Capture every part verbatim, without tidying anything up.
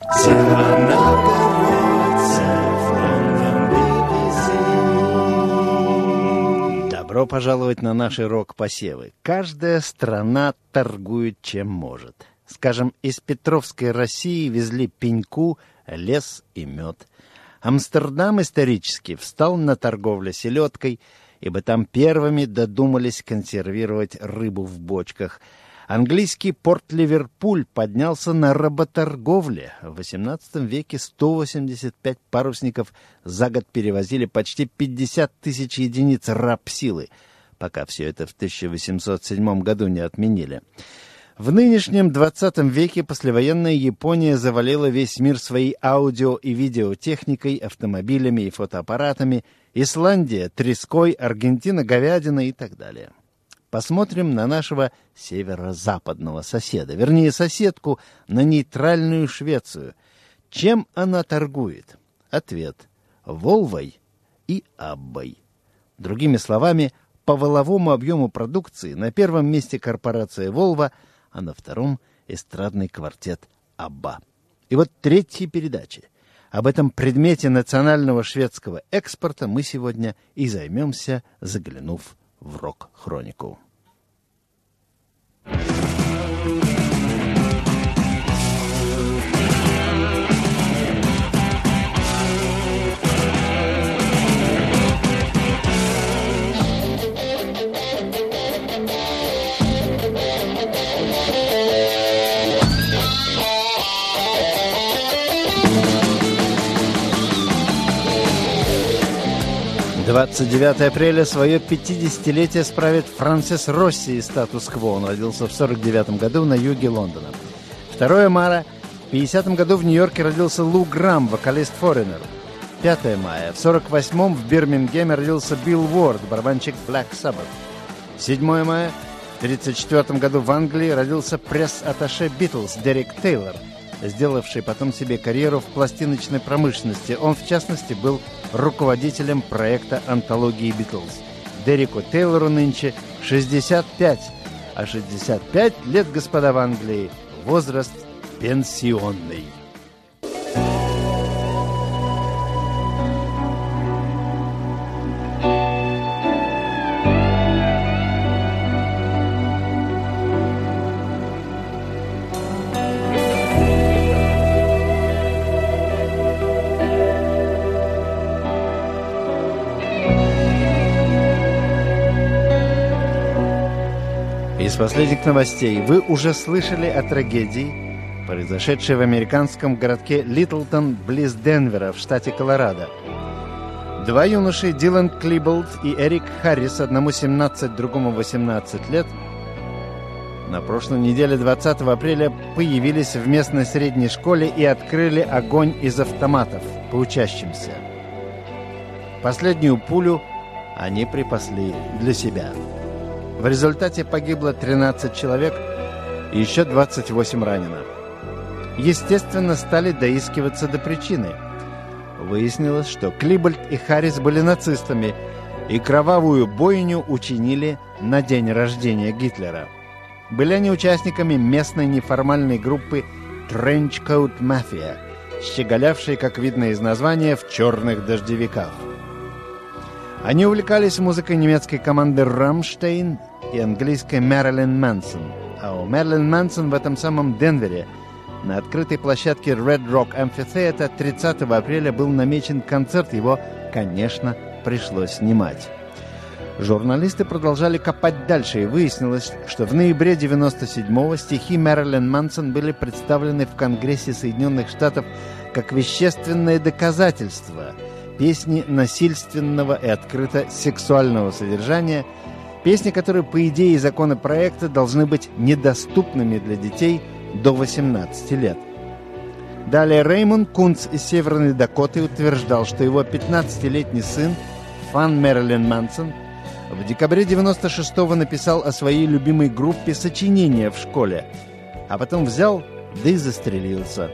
Добро пожаловать на наши рок-посевы. Каждая страна торгует чем может. Скажем, из Петровской России везли пеньку, лес и мед. Амстердам исторически встал на торговле селедкой, ибо там первыми додумались консервировать рыбу в бочках. Английский порт Ливерпуль поднялся на работорговле. В восемнадцатом веке сто восемьдесят пять парусников за год перевозили почти пятьдесят тысяч единиц рабсилы, пока все это в тысяча восемьсот седьмом году не отменили. В нынешнем двадцатом веке послевоенная Япония завалила весь мир своей аудио- и видеотехникой, автомобилями и фотоаппаратами, Исландия — треской, Аргентина — говядиной и так далее. Посмотрим на нашего северо-западного соседа, вернее, соседку, на нейтральную Швецию. Чем она торгует? Ответ – Волвой и Аббой. Другими словами, по воловому объему продукции на первом месте корпорация «Волва», а на втором – эстрадный квартет «Абба». И вот третья передача. Об этом предмете национального шведского экспорта мы сегодня и займемся, заглянув в рок-хронику. двадцать девятого апреля свое пятидесятилетие справит Франсис Росси из «Статус-кво». Он родился в сорок девятом году на юге Лондона. второго мая в пятидесятом году в Нью-Йорке родился Лу Грам, вокалист Foreigner. пятого мая в сорок восьмом в Бирмингеме родился Билл Уорд, барабанщик Black Sabbath. седьмого мая в тридцать четвёртом году в Англии родился пресс-атташе Битлз Дерек Тейлор, сделавший потом себе карьеру в пластиночной промышленности. Он, в частности, был руководителем проекта антологии «Битлз». Дереку Тейлору нынче шестьдесят пять, а шестьдесят пять лет, господа, в Англии – возраст пенсионный. Из последних новостей вы уже слышали о трагедии, произошедшей в американском городке Литлтон близ Денвера в штате Колорадо. Два юноши, Дилан Клиболд и Эрик Харрис, одному семнадцать, другому восемнадцать лет, на прошлой неделе двадцатого апреля появились в местной средней школе и открыли огонь из автоматов по учащимся. Последнюю пулю они припасли для себя. В результате погибло тринадцать человек и еще двадцать восемь ранено. Естественно, стали доискиваться до причины. Выяснилось, что Клибольд и Харрис были нацистами и кровавую бойню учинили на день рождения Гитлера. Были они участниками местной неформальной группы Trenchcoat Mafia, щеголявшей, как видно из названия, в черных дождевиках. Они увлекались музыкой немецкой команды «Рамштейн» и английской «Мэрилин Мэнсон». А у Мэрилин Мэнсон в этом самом Денвере на открытой площадке Red Rock Amphitheater тридцатого апреля был намечен концерт. Его, конечно, пришлось снимать. Журналисты продолжали копать дальше, и выяснилось, что в ноябре девяносто седьмого стихи Мэрилин Мэнсон были представлены в Конгрессе Соединенных Штатов как вещественное доказательство песни насильственного и открыто сексуального содержания, песни, которые, по идее законопроекта, должны быть недоступными для детей до восемнадцати лет. Далее Реймонд Кунц из Северной Дакоты утверждал, что его пятнадцатилетний сын, фан Мэрилин Мэнсон, в декабре девяносто шестого написал о своей любимой группе сочинение в школе, а потом взял, да и застрелился.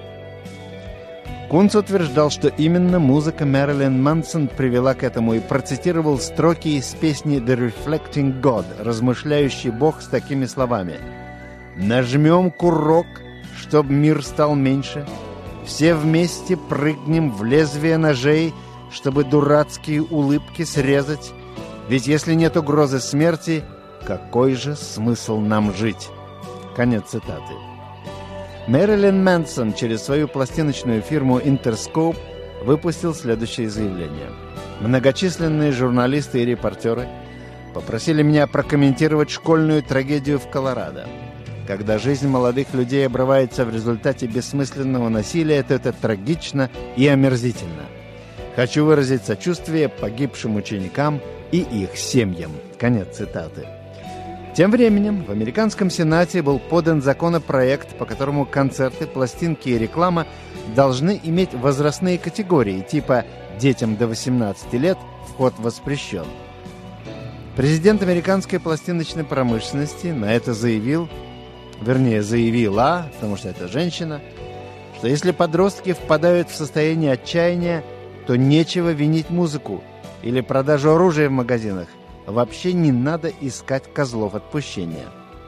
Кунц утверждал, что именно музыка Мэрилин Мэнсон привела к этому, и процитировал строки из песни «The Reflecting God», «Размышляющий Бог», с такими словами: «Нажмем курок, чтоб мир стал меньше, Все вместе прыгнем в лезвие ножей, чтобы дурацкие улыбки срезать. Ведь если нет угрозы смерти, какой же смысл нам жить? Конец цитаты. Мэрилин Мэнсон через свою пластиночную фирму Interscope выпустил следующее заявление. Многочисленные журналисты и репортеры попросили меня прокомментировать школьную трагедию в Колорадо. Когда жизнь молодых людей обрывается в результате бессмысленного насилия, то это трагично и омерзительно. Хочу выразить сочувствие погибшим ученикам и их семьям. Конец цитаты. Тем временем в американском Сенате был подан законопроект, по которому концерты, пластинки и реклама должны иметь возрастные категории, типа «детям до восемнадцати лет вход воспрещен». Президент американской пластиночной промышленности на это заявил, вернее заявила, потому что это женщина, что если подростки впадают в состояние отчаяния, то нечего винить музыку или продажу оружия в магазинах. Вообще не надо искать козлов отпущения.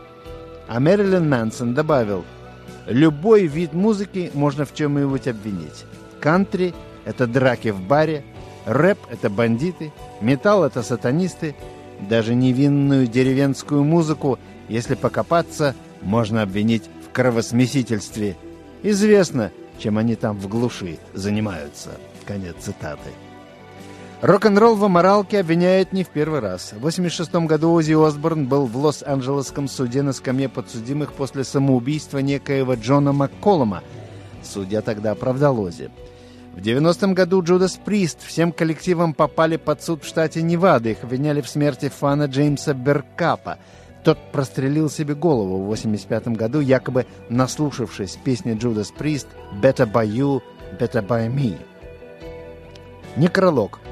А Мэрилин Мэнсон добавил, любой вид музыки можно в чем-нибудь обвинить. Кантри – это драки в баре, рэп – это бандиты, металл – это сатанисты. Даже невинную деревенскую музыку, если покопаться, можно обвинить в кровосмесительстве. Известно, чем они там в глуши занимаются. Конец цитаты. Рок-н-ролл в аморалке обвиняют не в первый раз. В восемьдесят шестом году Оззи Осборн был в Лос-Анджелесском суде на скамье подсудимых после самоубийства некоего Джона Макколума. Судья тогда оправдал Оззи. В девяностом году Джудас Прист всем коллективом попали под суд в штате Невада. Их обвиняли в смерти фана Джеймса Беркапа. Тот прострелил себе голову в восемьдесят пятом году, якобы наслушавшись песни Джудас Прист «Better by you, better by me». Некролог.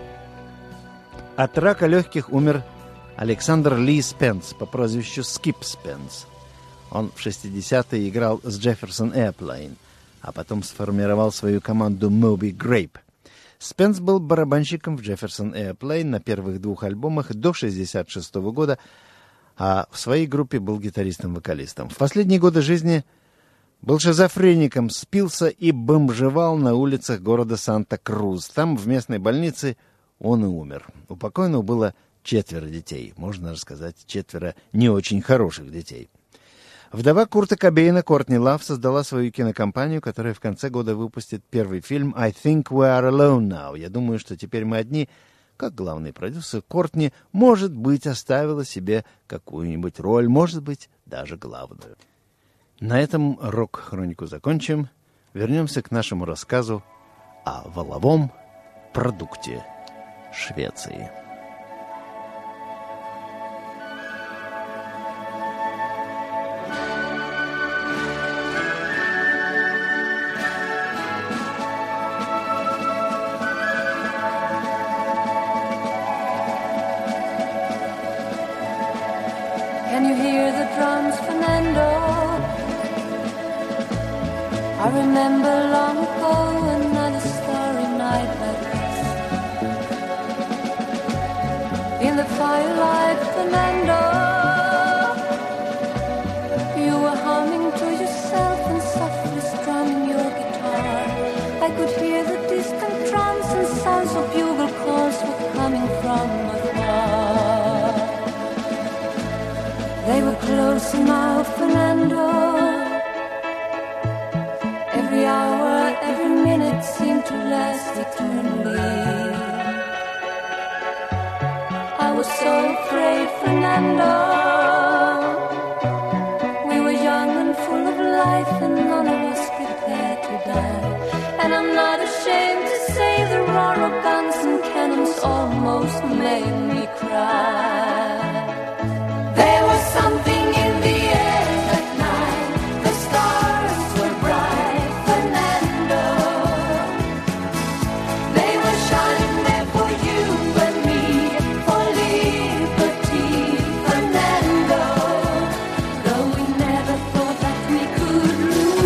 От рака легких умер Александр Ли Спенс по прозвищу Скип Спенс. Он в шестидесятые играл с Jefferson Airplane, а потом сформировал свою команду Moby Grape. Спенс был барабанщиком в Jefferson Airplane на первых двух альбомах до шестьдесят шестого года, а в своей группе был гитаристом-вокалистом. В последние годы жизни был шизофреником, спился и бомжевал на улицах города Санта-Крус. Там, в местной больнице, он и умер. У покойного было четверо детей, можно даже сказать, четверо не очень хороших детей. Вдова Курта Кобейна Кортни Лав создала свою кинокомпанию, которая в конце года выпустит первый фильм «I think we are alone now». Я думаю, что теперь мы одни. Как главный продюсер, Кортни, может быть, оставила себе какую-нибудь роль, может быть, даже главную. На этом рок-хронику закончим. Вернемся к нашему рассказу о валовом продукте Швеции. Can you hear the drums, Fernando? I remember long ago another starry night like this. In the firelight, Fernando, you were humming to yourself and softly strumming your guitar. I could hear the distant drums and sounds of bugle calls were coming from afar. They were close now, Fernando. Every hour, every minute seemed to last eternally. I was so afraid, Fernando. We were young and full of life, and none of us prepared to die. And I'm not ashamed to say the roar of guns and cannons almost made me cry. There was something in the air that night. The stars were bright, Fernando. They were shining there for you and me, for liberty, Fernando. Though we never thought that we could lose.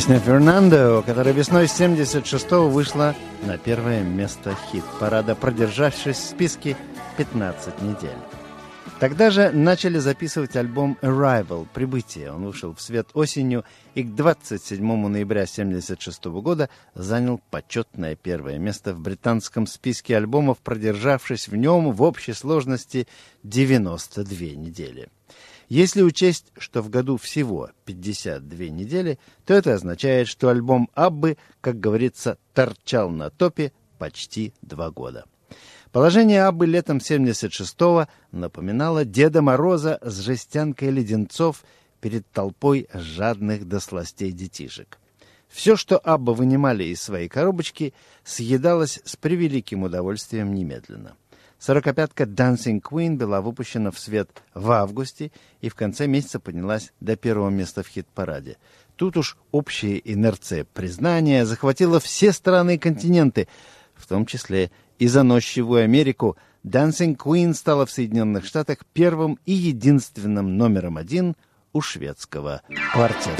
Песня «Фернандо», которая весной семьдесят шестого вышла на первое место хит-парада, продержавшись в списке пятнадцать недель. Тогда же начали записывать альбом «Arrival» «Прибытие». Он вышел в свет осенью и к двадцать седьмому ноября семьдесят шестого года занял почетное первое место в британском списке альбомов, продержавшись в нем в общей сложности девяносто две недели. Если учесть, что в году всего пятьдесят две недели, то это означает, что альбом Аббы, как говорится, торчал на топе почти два года. Положение Аббы летом семьдесят шестого напоминало Деда Мороза с жестянкой леденцов перед толпой жадных до сластей детишек. Все, что Абба вынимали из своей коробочки, съедалось с превеликим удовольствием немедленно. Сорокопятка «Dancing Queen» была выпущена в свет в августе и в конце месяца поднялась до первого места в хит-параде. Тут уж общая инерция признания захватила все страны и континенты, в том числе и заносчивую Америку. «Dancing Queen» стала в Соединенных Штатах первым и единственным номером один у шведского квартета.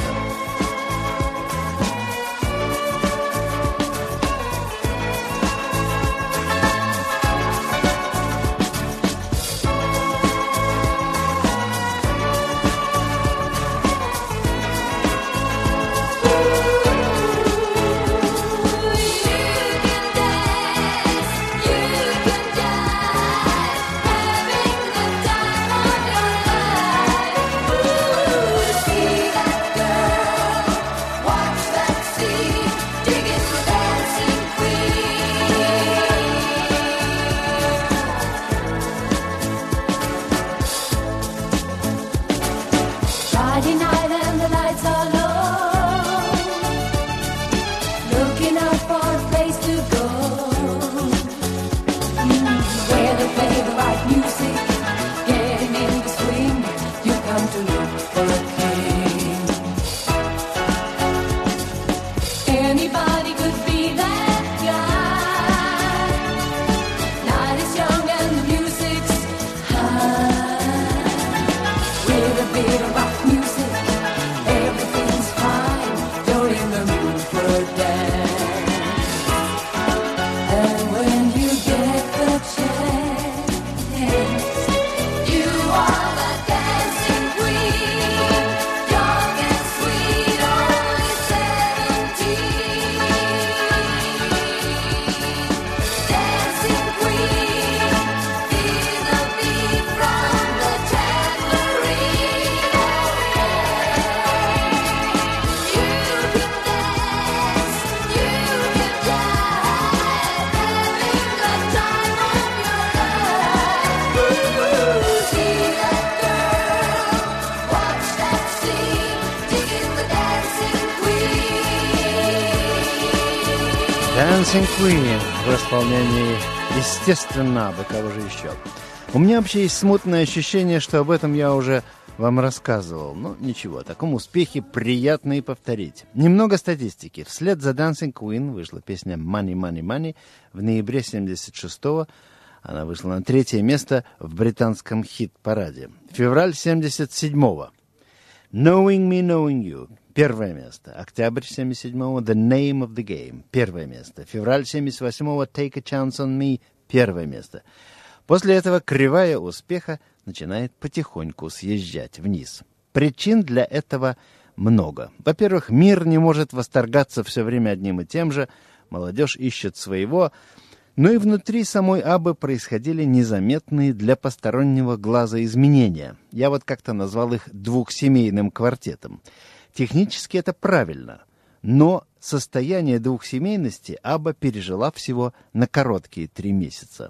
«Dancing Queen» в исполнении, естественно, бы кого же еще. У меня вообще есть смутное ощущение, что об этом я уже вам рассказывал. Но ничего, о таком успехе приятно и повторить. Немного статистики. Вслед за «Dancing Queen» вышла песня «Money, Money, Money» в ноябре семьдесят шестого. Она вышла на третье место в британском хит-параде. Февраль семьдесят седьмого. «Knowing Me, Knowing You» — первое место. Октябрь семьдесят седьмого. «The Name of the Game» — первое место. Февраль семьдесят восьмого. «Take a Chance on Me» — первое место. После этого кривая успеха начинает потихоньку съезжать вниз. Причин для этого много. Во-первых, мир не может восторгаться все время одним и тем же, молодежь ищет своего, но и внутри самой Аббы происходили незаметные для постороннего глаза изменения. Я вот как-то назвал их двухсемейным квартетом. Технически это правильно, но состояние двухсемейности Абба пережила всего на короткие три месяца.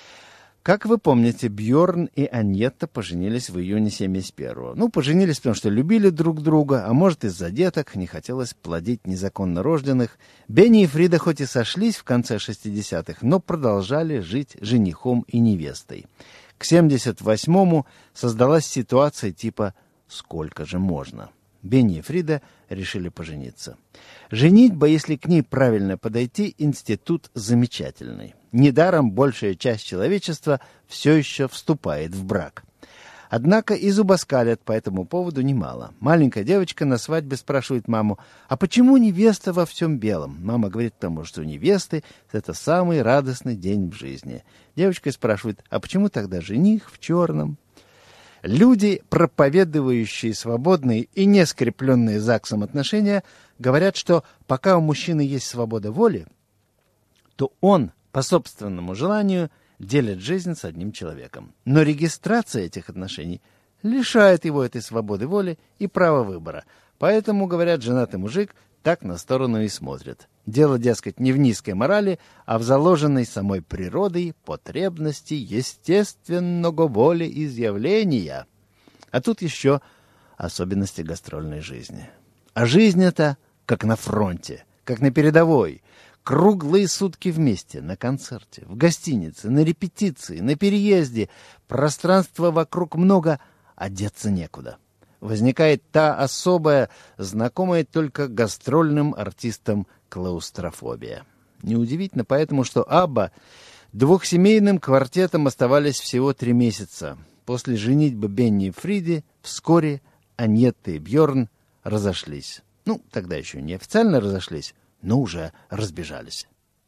Как вы помните, Бьорн и Аньетта поженились в июне семьдесят первого. Ну, поженились, потому что любили друг друга, а может, из-за деток не хотелось плодить незаконно рожденных. Бенни и Фрида хоть и сошлись в конце шестидесятых, но продолжали жить женихом и невестой. К семьдесят восьмому создалась ситуация типа «сколько же можно?». Бенни и Фрида решили пожениться. Женитьба, если к ней правильно подойти, институт замечательный. Недаром большая часть человечества все еще вступает в брак. Однако и зубоскалят по этому поводу немало. Маленькая девочка на свадьбе спрашивает маму: «А почему невеста во всем белом?» Мама говорит: «Потому что у невесты это самый радостный день в жизни». Девочка спрашивает: «А почему тогда жених в черном?» Люди, проповедующие свободные и не скрепленные ЗАГСом отношения, говорят, что пока у мужчины есть свобода воли, то он по собственному желанию делит жизнь с одним человеком. Но регистрация этих отношений лишает его этой свободы воли и права выбора. Поэтому, говорят, женатый мужик так на сторону и смотрит. Дело, дескать, не в низкой морали, а в заложенной самой природой потребности естественного волеизъявления. А тут еще особенности гастрольной жизни. А жизнь эта как на фронте, как на передовой. Круглые сутки вместе, на концерте, в гостинице, на репетиции, на переезде. Пространства вокруг много, а деться некуда. Возникает та особая, знакомая только гастрольным артистам клаустрофобия. Неудивительно поэтому, что Абба двухсемейным квартетом оставались всего три месяца. После женитьбы Бенни и Фриди вскоре Аньетта и Бьорн разошлись. Ну, тогда еще не официально разошлись, но уже разбежались.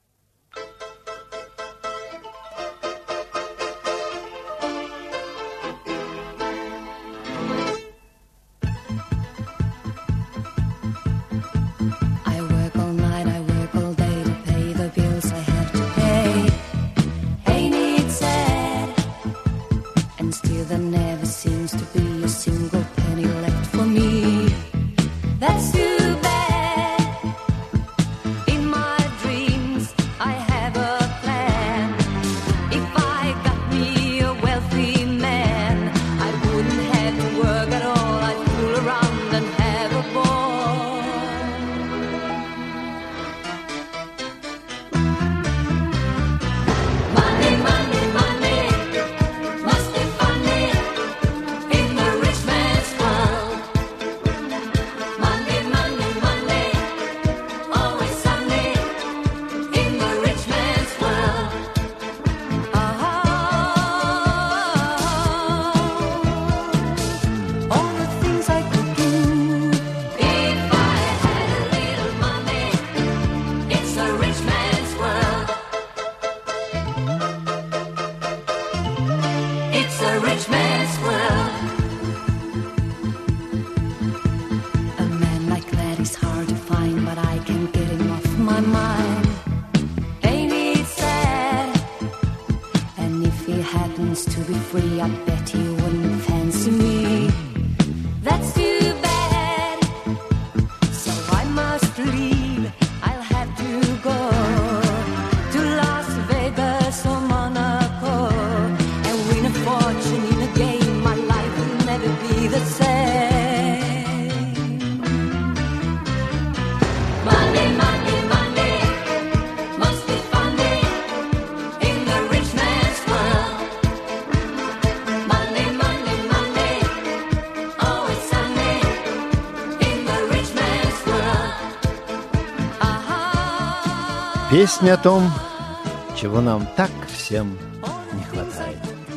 Песня о том, чего нам так всем не хватает.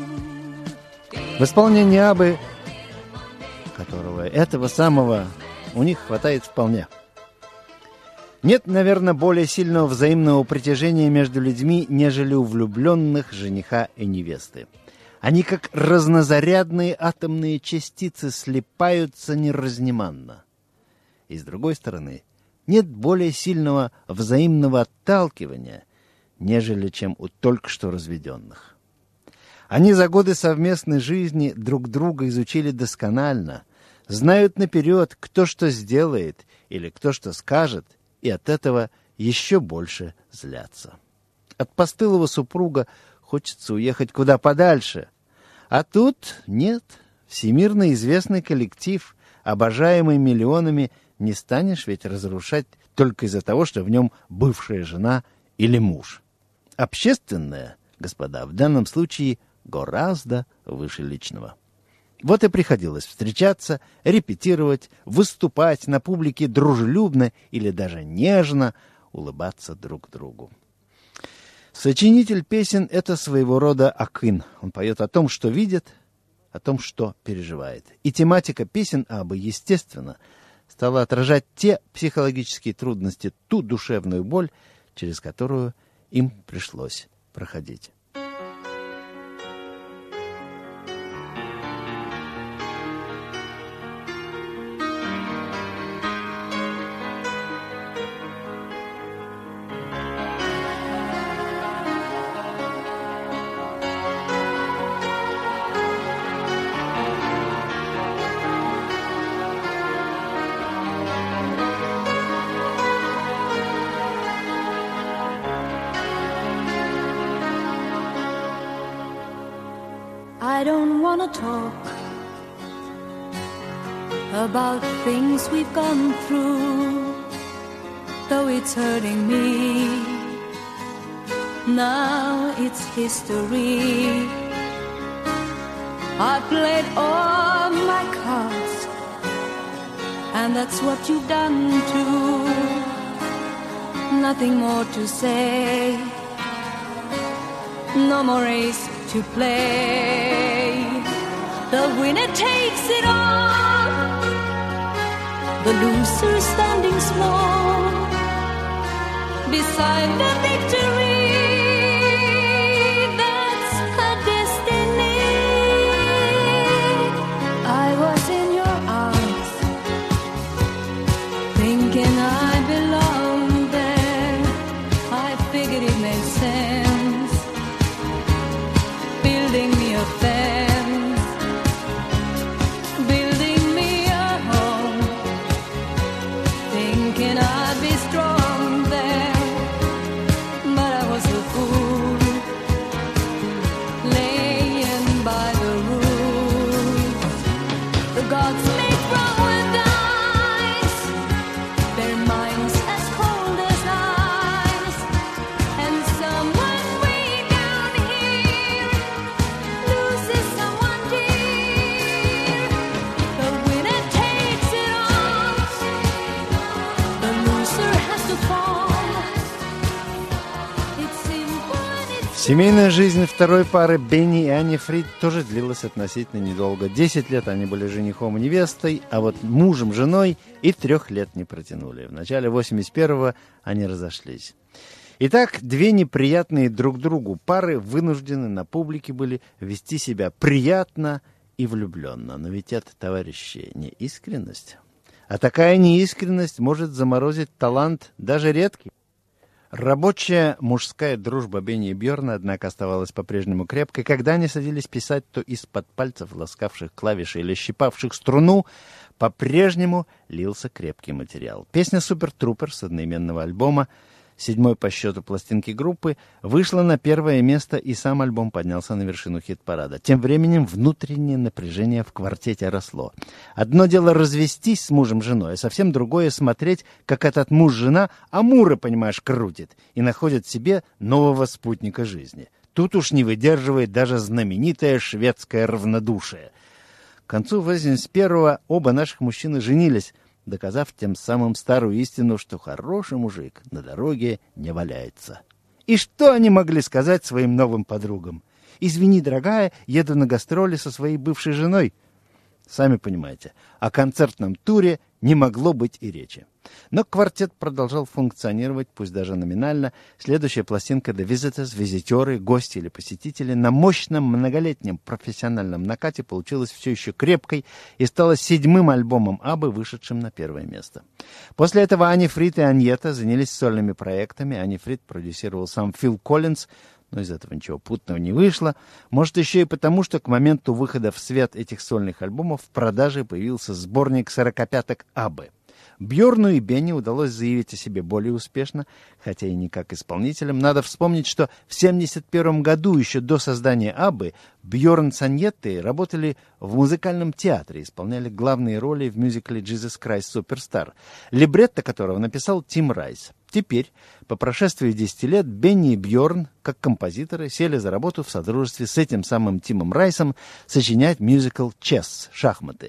В исполнении Аббы, которого этого самого у них хватает вполне. Нет, наверное, более сильного взаимного притяжения между людьми, нежели у влюбленных жениха и невесты. Они, как разнозарядные атомные частицы, слипаются неразниманно. И с другой стороны, нет более сильного взаимного отталкивания, нежели чем у только что разведенных. Они за годы совместной жизни друг друга изучили досконально, знают наперед, кто что сделает или кто что скажет, и от этого еще больше злятся. От постылого супруга хочется уехать куда подальше, а тут нет, всемирно известный коллектив, обожаемый миллионами. Не станешь ведь разрушать только из-за того, что в нем бывшая жена или муж. Общественное, господа, в данном случае гораздо выше личного. Вот и приходилось встречаться, репетировать, выступать на публике дружелюбно или даже нежно, улыбаться друг другу. Сочинитель песен — это своего рода Акын. Он поет о том, что видит, о том, что переживает. И тематика песен Аббы, естественно, стала отражать те психологические трудности, ту душевную боль, через которую им пришлось проходить. I don't wanna talk about things we've gone through, though it's hurting me. Now it's history. I played all my cards, and that's what you've done too. Nothing more to say, no more race to play. The winner takes it all, the loser standing small beside the victory. That's her destiny. I was in your arms, thinking I belonged there. I figured it made sense, building me a fence, building me a home, thinking I'd be strong there, but I was a fool, laying by the rules. The gods may throw a dice, their minds as cold as ice, and someone way down here loses someone dear. The winner takes it all, the loser has to fall. It's simple and it's Семейная жизнь второй пары Бенни и Ани Фрид тоже длилась относительно недолго. Десять лет они были женихом и невестой, а вот мужем, женой и трех лет не протянули. В начале восемьдесят первого они разошлись. Итак, две неприятные друг другу пары вынуждены на публике были вести себя приятно и влюбленно. Но ведь это, товарищи, не искренность. А такая неискренность может заморозить талант даже редкий. Рабочая мужская дружба Бенни и Бьорна, однако, оставалась по-прежнему крепкой. Когда они садились писать, то из-под пальцев, ласкавших клавиши или щипавших струну, по-прежнему лился крепкий материал. Песня «Супер Трупер» с одноименного альбома, седьмой по счету пластинки группы, вышла на первое место, и сам альбом поднялся на вершину хит-парада. Тем временем внутреннее напряжение в квартете росло. Одно дело развестись с мужем-женой, а совсем другое смотреть, как этот муж-жена амуры, понимаешь, крутит и находит себе нового спутника жизни. Тут уж не выдерживает даже знаменитое шведское равнодушие. К концу восемьдесят первого оба наших мужчины женились, доказав тем самым старую истину, что хороший мужик на дороге не валяется. И что они могли сказать своим новым подругам? «Извини, дорогая, еду на гастроли со своей бывшей женой». Сами понимаете, о концертном туре не могло быть и речи. Но квартет продолжал функционировать, пусть даже номинально. Следующая пластинка «The Visitors», «Визитеры», «Гости» или «Посетители» на мощном многолетнем профессиональном накате получилась все еще крепкой и стала седьмым альбомом Аббы, вышедшим на первое место. После этого Ани Фрид и Аньета занялись сольными проектами. Ани Фрид продюсировал сам Фил Коллинз, но из этого ничего путного не вышло. Может, еще и потому, что к моменту выхода в свет этих сольных альбомов в продаже появился сборник сорокопяток Аббы. Бьорну и Бенни удалось заявить о себе более успешно, хотя и не как исполнителям. Надо вспомнить, что в семьдесят первом году, еще до создания Аббы, Бьорн с Аньеттой работали в музыкальном театре, исполняли главные роли в мюзикле «Jesus Christ Superstar», либретто которого написал Тим Райс. Теперь, по прошествии десяти лет, Бенни и Бьорн, как композиторы, сели за работу в содружестве с этим самым Тимом Райсом сочинять мюзикл «Чесс» — «Шахматы».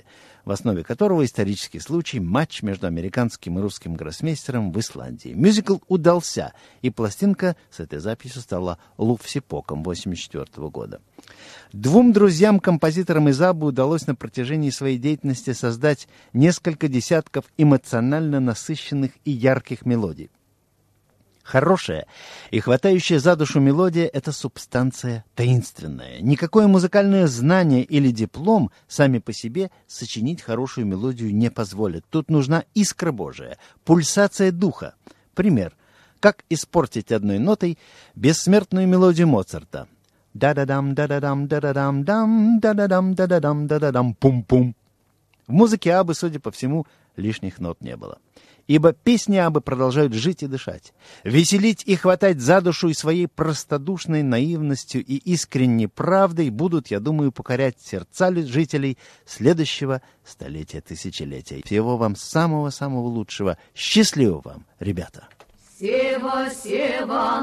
в основе которого исторический случай — матч между американским и русским гроссмейстером в Исландии. Мюзикл удался, и пластинка с этой записью стала лувсипоком восемьдесят четвёртого года. Двум друзьям-композиторам из Аббы удалось на протяжении своей деятельности создать несколько десятков эмоционально насыщенных и ярких мелодий. Хорошая и хватающая за душу мелодия — это субстанция таинственная. Никакое музыкальное знание или диплом сами по себе сочинить хорошую мелодию не позволят. Тут нужна искра Божия, пульсация духа. Пример. Как испортить одной нотой бессмертную мелодию Моцарта? Да-да-дам, да-да-дам, да-да-дам, дам, да-да-дам, да-да-дам, да-да-дам, пум-пум. В музыке Аббы, судя по всему, лишних нот не было. Ибо песни Аббы продолжают жить и дышать, веселить и хватать за душу, и своей простодушной наивностью и искренней правдой будут, я думаю, покорять сердца жителей следующего столетия, тысячелетия. Всего вам самого-самого лучшего. Счастливо вам, ребята! Сева, Сева,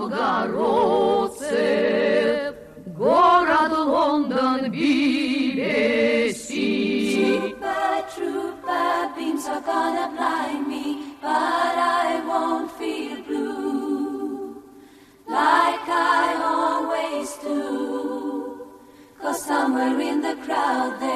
новгородцы, город Лондон, би би си. Trooper, trooper, beams are gonna blind me, but I won't feel blue, like I always do. 'Cause somewhere in the crowd there